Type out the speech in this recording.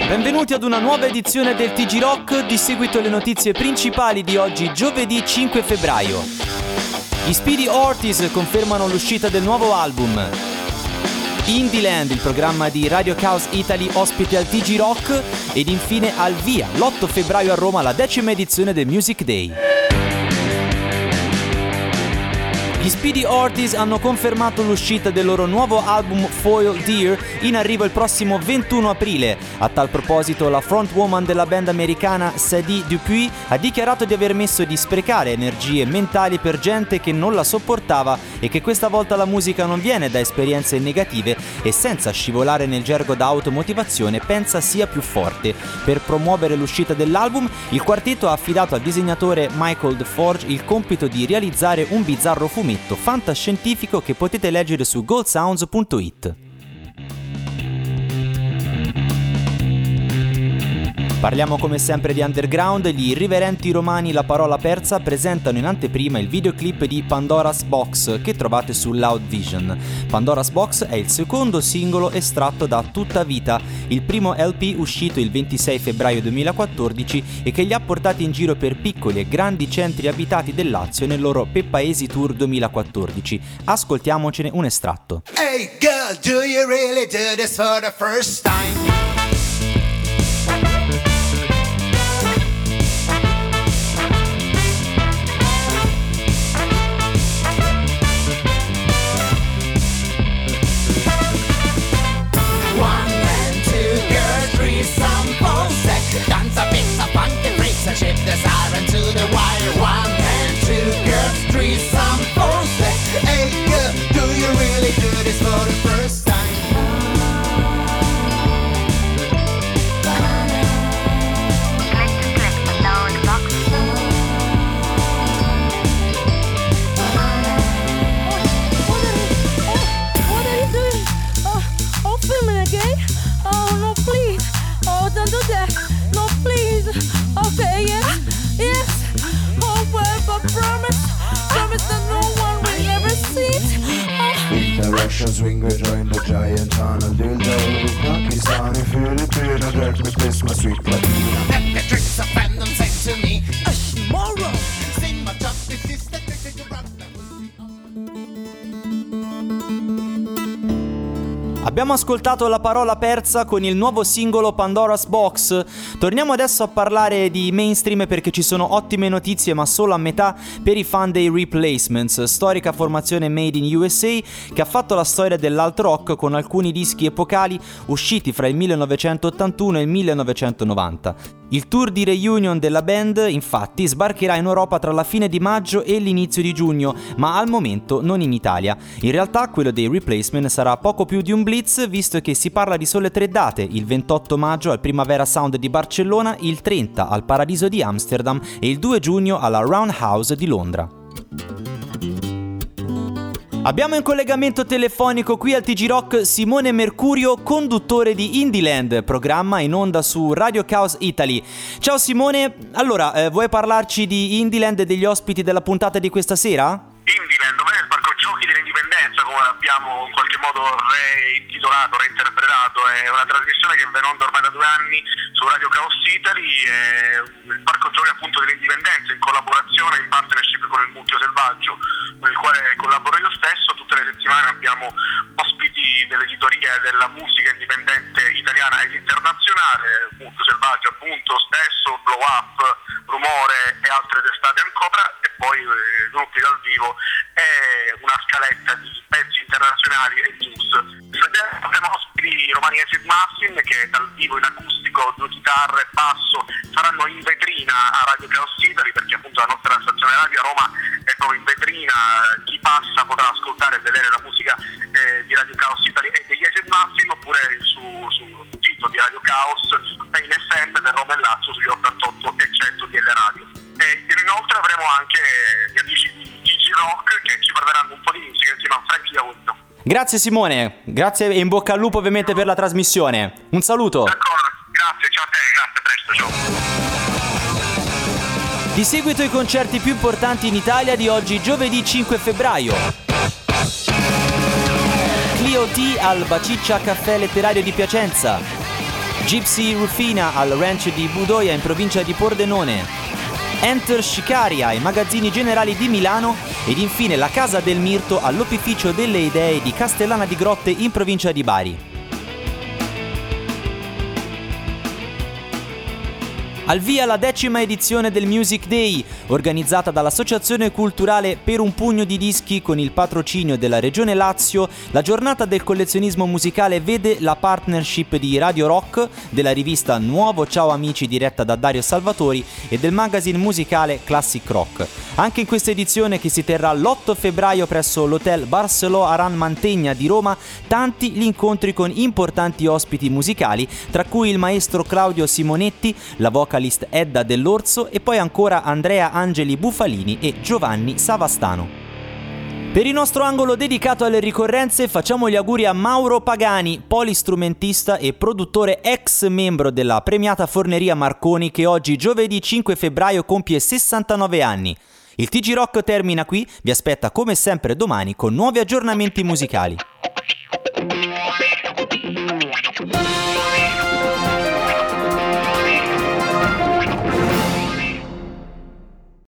Benvenuti ad una nuova edizione del TG Rock, di seguito le notizie principali di oggi, giovedì 5 febbraio. Gli Speedy Ortiz confermano l'uscita del nuovo album. Indieland, il programma di Radio Chaos Italy, ospite al TG Rock. Ed infine al via, l'8 febbraio a Roma, la 10ª edizione del Music Day. Gli Speedy Ortiz hanno confermato l'uscita del loro nuovo album Foil Deer, in arrivo il prossimo 21 aprile. A tal proposito, la frontwoman della band americana Sadie Dupuis ha dichiarato di aver messo di sprecare energie mentali per gente che non la sopportava e che questa volta la musica non viene da esperienze negative e, senza scivolare nel gergo da automotivazione, pensa sia più forte. Per promuovere l'uscita dell'album, il quartetto ha affidato al disegnatore Michael DeForge il compito di realizzare un bizzarro fumetto fantascientifico che potete leggere su goldsounds.it. Parliamo come sempre di underground. Gli irriverenti romani La Parola Persa presentano in anteprima il videoclip di Pandora's Box, che trovate su Loud Vision. Pandora's Box è il secondo singolo estratto da Tutta Vita, il primo LP uscito il 26 febbraio 2014 e che li ha portati in giro per piccoli e grandi centri abitati del Lazio nel loro Peppaesi Tour 2014. Ascoltiamocene un estratto. Hey girl, do you really do this for the first time? Ship the siren to the wire. 1 and 2 girls, 3 some 4 6. Hey girl, do you really do this for the first time? Click the load box. What are you doing? Oh, filming again? Oh no, please. Oh, don't do that. No, please. Okay, yes. Oh, well, but promise that no one will ever see it. The Russian swinger joined the giant tunnel dildo. Pakistani, Filipino, direct me Christmas sweet Latina. The tricks of fandom sent to me. Tomorrow, sing my justice is the trick to rock. Abbiamo ascoltato La Parola Persa con il nuovo singolo Pandora's Box. Torniamo adesso a parlare di mainstream perché ci sono ottime notizie, ma solo a metà, per i fan dei Replacements, storica formazione made in USA che ha fatto la storia dell'alt rock con alcuni dischi epocali usciti fra il 1981 e il 1990. Il tour di reunion della band, infatti, sbarcherà in Europa tra la fine di maggio e l'inizio di giugno, ma al momento non in Italia. In realtà quello dei Replacement sarà poco più di un blitz, visto che si parla di sole 3 date: il 28 maggio al Primavera Sound di Barcellona, il 30 al Paradiso di Amsterdam e il 2 giugno alla Roundhouse di Londra. Abbiamo in collegamento telefonico qui al TG Rock Simone Mercurio, conduttore di Indieland, programma in onda su Radio Chaos Italy. Ciao Simone, allora vuoi parlarci di Indieland e degli ospiti della puntata di questa sera? Indieland, dov'è il parco giochi dell'indipendenza, come l'abbiamo in qualche modo reintitolato, reinterpretato? È una trasmissione che viene in onda ormai da 2 anni su Radio Chaos Italy, è il parco giochi appunto dell'indipendenza, in collaborazione, in partnership con il Mucchio Selvaggio, con il quale collaboro io stesso. Tutte le settimane abbiamo ospiti dell'editoria della musica indipendente italiana ed internazionale, Mucchio Selvaggio appunto stesso, Blow Up, Rumore e altre testate ancora, e poi gruppi dal vivo e una scaletta di pezzi internazionali e news. Avremo ospiti Romani Acid Massin che dal vivo in acustico, 2 chitarre e basso, saranno in vetrina a Radio Chaos Italy, perché appunto la nostra stazione radio a Roma è proprio in vetrina. Chi passa potrà ascoltare e vedere la musica di Radio Chaos Italy e degli Acid Massin, oppure sul sito di Radio Chaos e in FM per Roma e Lazio sugli 88 e 100 di L Radio. E inoltre avremo anche gli amici di TG Rock che ci parleranno un po' di musica insieme a Frankie Aulto. Grazie Simone, grazie e in bocca al lupo ovviamente per la trasmissione. Un saluto. D'accordo, grazie, ciao a te, grazie, presto, ciao. Di seguito i concerti più importanti in Italia di oggi, giovedì 5 febbraio. Clio T al Baciccia Caffè Letterario di Piacenza. Gypsy Rufina al ranch di Budoia in provincia di Pordenone, Enter Shikari ai magazzini generali di Milano ed infine la Casa del Mirto all'Opificio delle Idee di Castellana di Grotte in provincia di Bari. Al via la 10ª edizione del Music Day, organizzata dall'Associazione Culturale Per un Pugno di Dischi con il patrocinio della Regione Lazio. La giornata del collezionismo musicale vede la partnership di Radio Rock, della rivista Nuovo Ciao Amici diretta da Dario Salvatori e del magazine musicale Classic Rock. Anche in questa edizione, che si terrà l'8 febbraio presso l'Hotel Barceló Aran Mantegna di Roma, tanti gli incontri con importanti ospiti musicali, tra cui il maestro Claudio Simonetti, la vocalist Edda Dell'Orso e poi ancora Andrea Angeli Bufalini e Giovanni Savastano. Per il nostro angolo dedicato alle ricorrenze facciamo gli auguri a Mauro Pagani, polistrumentista e produttore ex membro della premiata Forneria Marconi, che oggi giovedì 5 febbraio compie 69 anni. Il TG Rock termina qui, vi aspetta come sempre domani con nuovi aggiornamenti musicali.